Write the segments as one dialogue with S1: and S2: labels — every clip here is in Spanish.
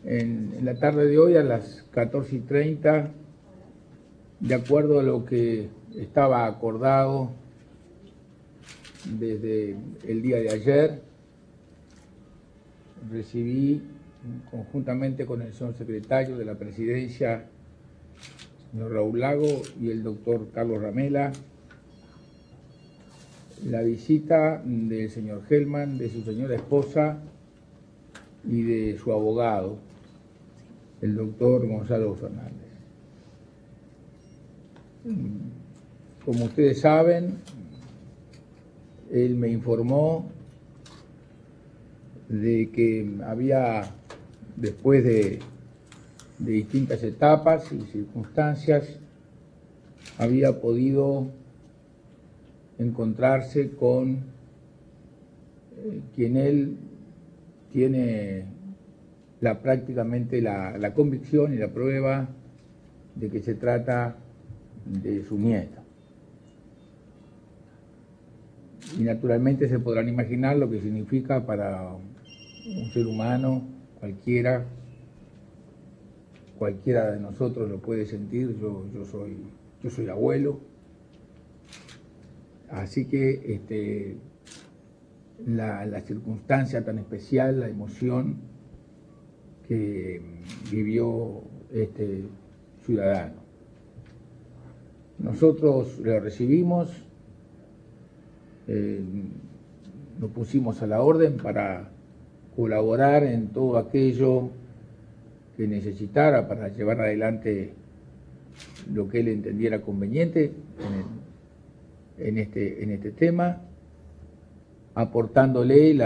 S1: en la tarde de hoy a las 14:30, de acuerdo a lo que estaba acordado desde el día de ayer, recibí conjuntamente con el señor secretario de la Presidencia, señor Raúl Lago, y el doctor Carlos Ramela, la visita del señor Gelman, de su señora esposa y de su abogado, el doctor Gonzalo Fernández. Como ustedes saben, él me informó de que había, después de distintas etapas y circunstancias, había podido encontrarse con quien él tiene prácticamente la convicción y la prueba de que se trata de su nieta. Y naturalmente se podrán imaginar lo que significa para un ser humano, cualquiera de nosotros lo puede sentir. Yo soy abuelo, así que la circunstancia tan especial, la emoción que vivió este ciudadano. Nosotros lo recibimos, nos pusimos a la orden para colaborar en todo aquello que necesitara para llevar adelante lo que él entendiera conveniente en este tema, aportándole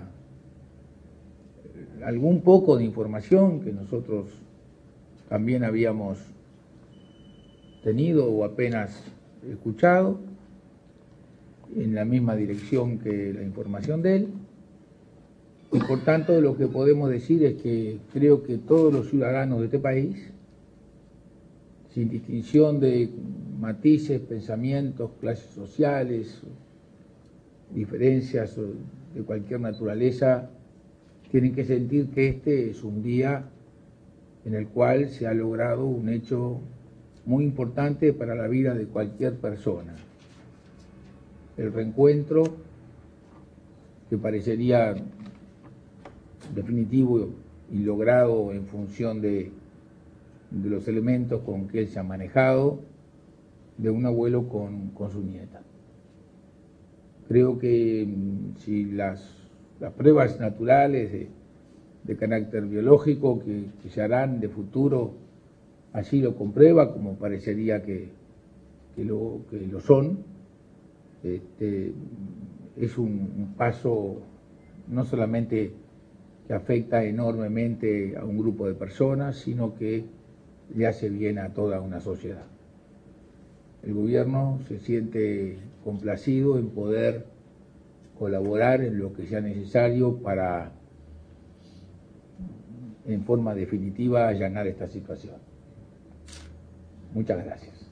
S1: algún poco de información que nosotros también habíamos tenido o apenas escuchado, en la misma dirección que la información de él. Y por tanto lo que podemos decir es que creo que todos los ciudadanos de este país, sin distinción de matices, pensamientos, clases sociales, diferencias de cualquier naturaleza, tienen que sentir que este es un día en el cual se ha logrado un hecho muy importante para la vida de cualquier persona. El reencuentro, que parecería definitivo y logrado en función de los elementos con que él se ha manejado, de un abuelo con su nieta. Creo que si las pruebas naturales de carácter biológico que se harán de futuro así lo comprueba, como parecería que lo son, es un paso no solamente que afecta enormemente a un grupo de personas, sino que le hace bien a toda una sociedad. El gobierno se siente complacido en poder colaborar en lo que sea necesario para, en forma definitiva, allanar esta situación. Muchas gracias.